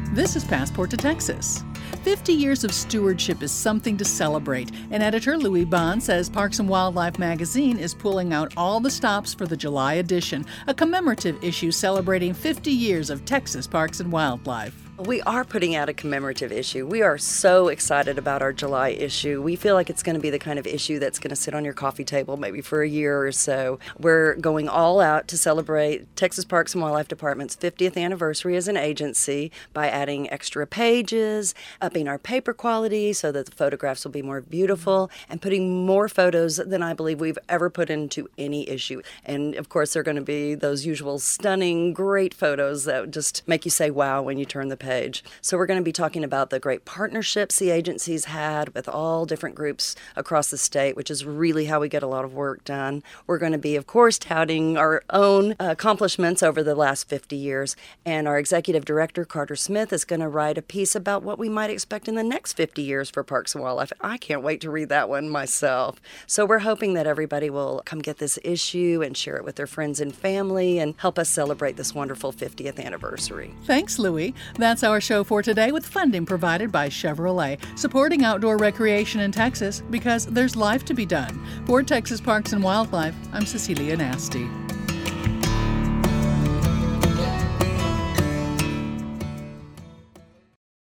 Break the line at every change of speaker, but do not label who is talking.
This is Passport to Texas. 50 years of stewardship is something to celebrate, and editor Louis Bond says Parks and Wildlife magazine is pulling out all the stops for the July edition, a commemorative issue celebrating 50 years of Texas Parks and Wildlife.
We are putting out a commemorative issue. We are so excited about our July issue. We feel like it's going to be the kind of issue that's going to sit on your coffee table maybe for a year or so. We're going all out to celebrate Texas Parks and Wildlife Department's 50th anniversary as an agency by adding extra pages, upping our paper quality so that the photographs will be more beautiful, and putting more photos than I believe we've ever put into any issue. And of course, they're going to be those usual stunning, great photos that just make you say wow when you turn the page. So we're going to be talking about the great partnerships the agency's had with all different groups across the state, which is really how we get a lot of work done. We're going to be, of course, touting our own accomplishments over the last 50 years. And our executive director, Carter Smith, is going to write a piece about what we might expect in the next 50 years for Parks and Wildlife. I can't wait to read that one myself. So we're hoping that everybody will come get this issue and share it with their friends and family and help us celebrate this wonderful 50th anniversary.
Thanks, Louie. That's our show for today, with funding provided by Chevrolet, supporting outdoor recreation in Texas because there's life to be done. For Texas Parks and Wildlife, I'm Cecilia Nasty.